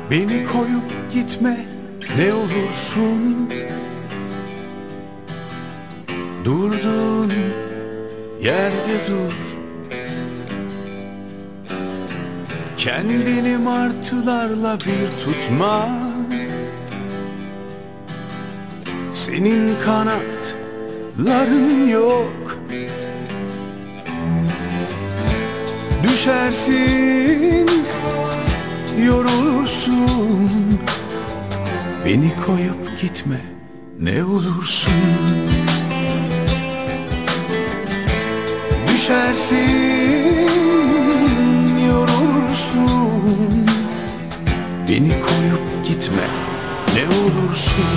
Beni koyup gitme ne olursun. Durduğun yerde dur. Kendini martılarla bir tutma. Senin kanatların yok. Düşersin, yorulursun. Beni koyup gitme ne olursun. Düşersin, yorulursun. Beni koyup gitme ne olursun.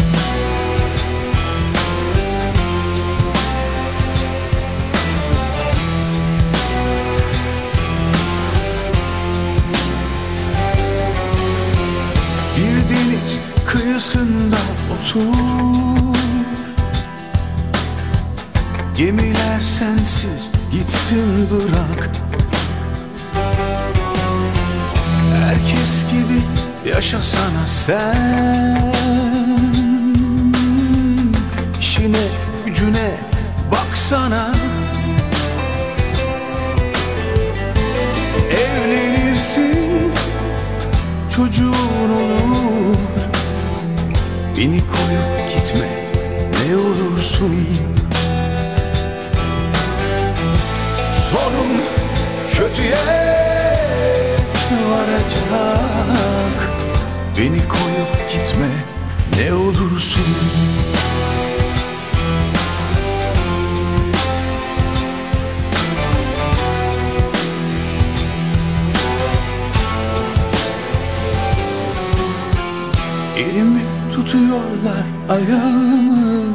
Bir deniz kıyısında otur. Gemiler sensiz gitsin bırak. Herkes gibi yaşasana sen. İşine gücüne baksana. Evlenirsin, çocuğun olur. Beni koyup gitme ne olursun. Sonum kötüye varacak. Beni koyup gitme ne olursun. Elimi tutuyorlar ayağımı.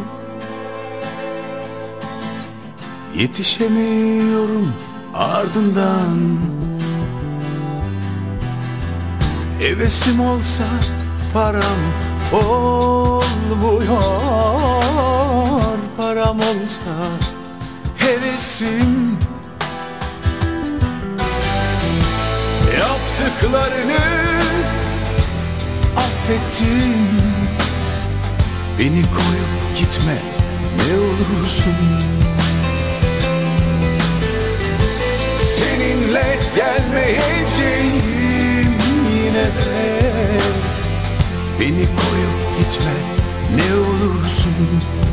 Yetişemiyorum ardından. Hevesim olsa param olmuyor. Param olsa hevesim. Yaptıklarını affettim. Beni koyup gitme ne olursun. Seninle gelmeyeceğim yine de. Beni koyup gitme ne olursun.